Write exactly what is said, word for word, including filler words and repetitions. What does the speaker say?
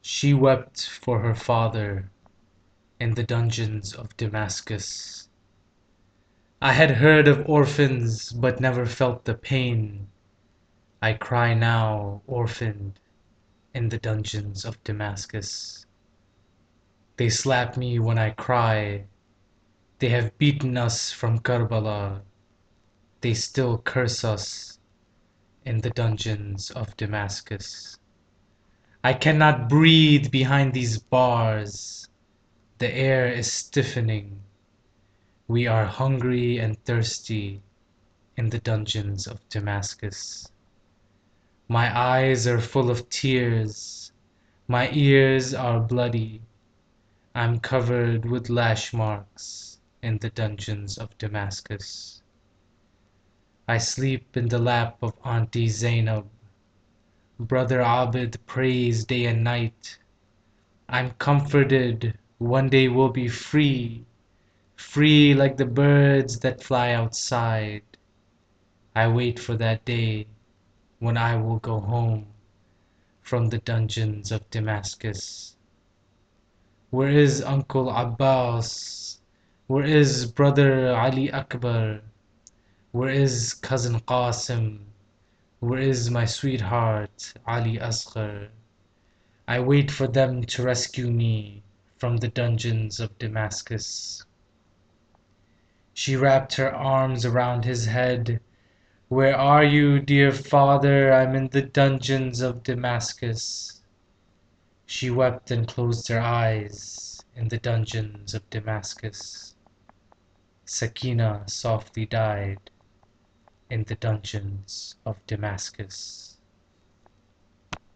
She wept for her father in the dungeons of Damascus. I had heard of orphans, but never felt the pain. I cry now, orphaned, in the dungeons of Damascus. They slap me when I cry. They have beaten us from Karbala. They still curse us in the dungeons of Damascus. I cannot breathe behind these bars. The air is stiffening. We are hungry and thirsty in the dungeons of Damascus. My eyes are full of tears. My ears are bloody. I'm covered with lash marks in the dungeons of Damascus. I sleep in the lap of Auntie Zainab. Brother Abid prays day and night. I'm comforted. One day we'll be free. Free like the birds that fly outside. I wait for that day when I will go home from the dungeons of Damascus. Where is Uncle Abbas? Where is Brother Ali Akbar? Where is Cousin Qasim? Where is my sweetheart Ali Asghar? I wait for them to rescue me from the dungeons of Damascus. She wrapped her arms around his head. Where are you, dear father? I'm in the dungeons of Damascus. She wept and closed her eyes in the dungeons of Damascus. Sakina softly died in the dungeons of Damascus.